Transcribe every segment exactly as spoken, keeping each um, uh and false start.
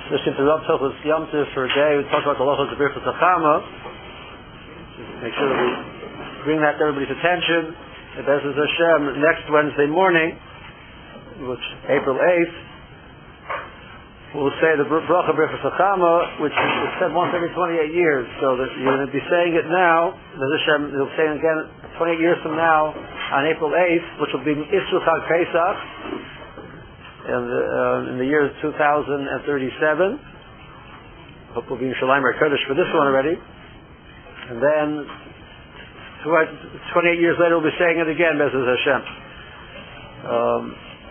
Just interrupt Hilchos Yom Tov for a day. We talk about the halachos of Birchas Hachama. Make sure that we bring that to everybody's attention. And Be'ezus Hashem, next Wednesday morning, which is April eighth, we'll say the bracha Birchas Hachama, which is said once every twenty-eight years. So that you're going to be saying it now. Be'ezus Hashem, you'll say it again twenty-eight years from now on April eighth, which will be Isru Chag Pesach. In the, uh, in the year two thousand thirty-seven. Hope we'll be in Shalim or Kurdish for this one already. And then twenty-eight years later we'll be saying it again, Be'ezus Hashem. Um,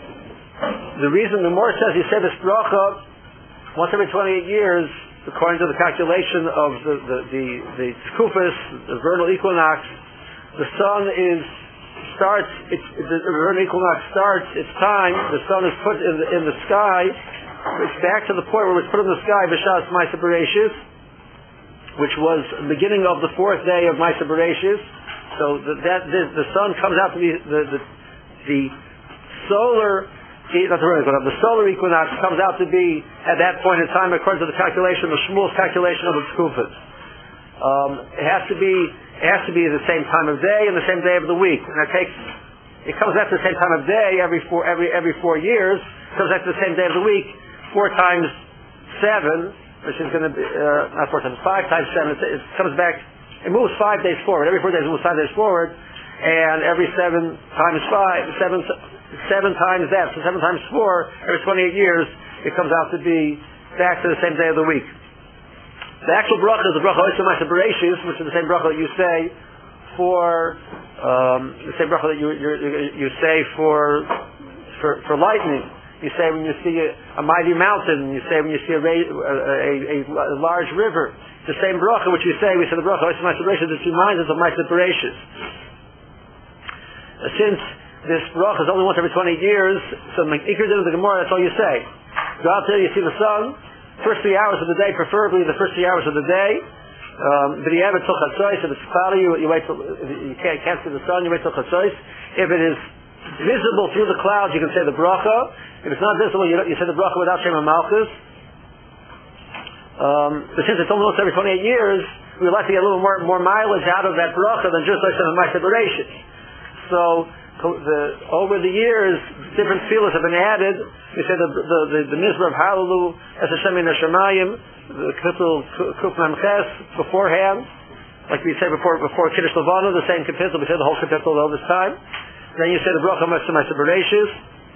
the reason the Gemara says he said this bracha once every twenty-eight years, according to the calculation of the the the, the Tkufis, the vernal equinox, the sun is starts, it's, the vernal equinox starts its time, the sun is put in the, in the sky, it's back to the point where it's put in the sky, B'Shas Ma'aseh Bereishis, which was the beginning of the fourth day of Ma'aseh Bereishis. So the, that the, the sun comes out to be the the, the solar, not the vernal equinox, the solar equinox comes out to be at that point in time, according to the calculation, the Shmuel's calculation of the Tkufas. Um, it has to be It has to be the same time of day and the same day of the week. And it takes, it comes at the same time of day every four, every, every four years. It comes at the same day of the week. Four times seven, which is going to be, uh, not four times, five times seven. It, it comes back, it moves five days forward. Every four days it moves five days forward. And every seven times five, seven, seven times that. So seven times four, every twenty-eight years, it comes out to be back to the same day of the week. The actual bracha is the bracha Oisem Ma'aseh Bereishis, which is the same bracha that you say for um, the same bracha that you you, you say for, for for lightning. You say when you see a, a mighty mountain. You say when you see a, a, a, a large river. It's the same bracha which you say. We say the bracha Oisem Ma'aseh Bereishis. It reminds us of Ma'aseh Bereishis. Since this bracha is only once every twenty years, so the Ikar Din of the Gemara, that's all you say. Go out there, you see the sun. First three hours of the day, preferably the first three hours of the day. But you have it till Chatzos. If it's cloudy, you, you wait till, you can't, can't see the sun, you wait till Chatzos. If it is visible through the clouds, you can say the bracha. If it's not visible, you, you say the bracha without Shem HaMalchus. Um, but since it's almost every twenty-eight years, we would like to get a little more, more mileage out of that bracha than just like the Ma'aseh Bereishis. So, The, over the years, different tefillos have been added. We say the the the, the Mizmor of Hallelu, Es Hashem Min Hashamayim, the Kapitel Kuf Mem Ches beforehand, like we say before before Kiddush Levana, the same Kapitel. We say the whole Kapitel all this time. Then you say the Bracha Ma'aseh Bereishis.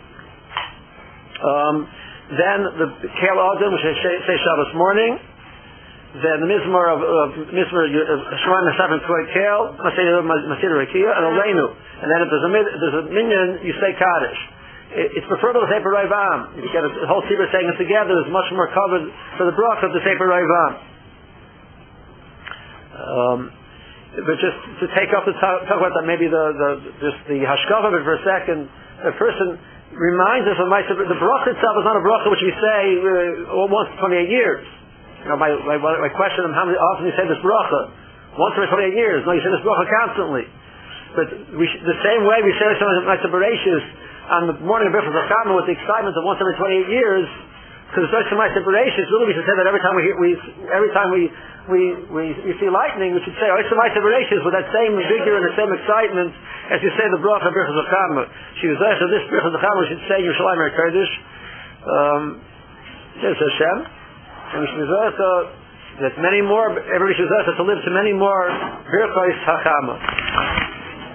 Um, then the Kel Adam, which is say Shabbos morning. Then the Mizmor of Mizmor Shemaim Asaf and Koy Kel, Masir Rekia, and Aleinu. And then if there's a, there's a minyan, you say Kaddish. It, it's preferable to say Sefer Raivam. If you get a whole tzibur saying it together, there's much more covered for the bracha of the Sefer Raivam. Um, but just to take up the talk, talk about that, maybe the, the just the hashkafa of it for a second. The person reminds us of my the bracha itself is not a bracha which we say uh, once in twenty-eight years. You know, my, my, my question of how many often you say this bracha? Once every twenty-eight years. No, you say this bracha constantly. But we sh- the same way we say this Ma'aseh Bereishis on the morning of Birchas Hachama with the excitement of once every twenty-eight years, because it's like Ma'aseh Bereishis, really we should say that every time we hear, we every time we we, we, we see lightning, we should say Ma'aseh Bereishis with that same vigor and the same excitement as you say the bracha of Birchas Hachama. She was there, so this Birchas Hachama we should say Yerushalayim HaKodesh. Um, Yes, Hashem. And we should that many more, everybody should to live to many more Birchos Hachama.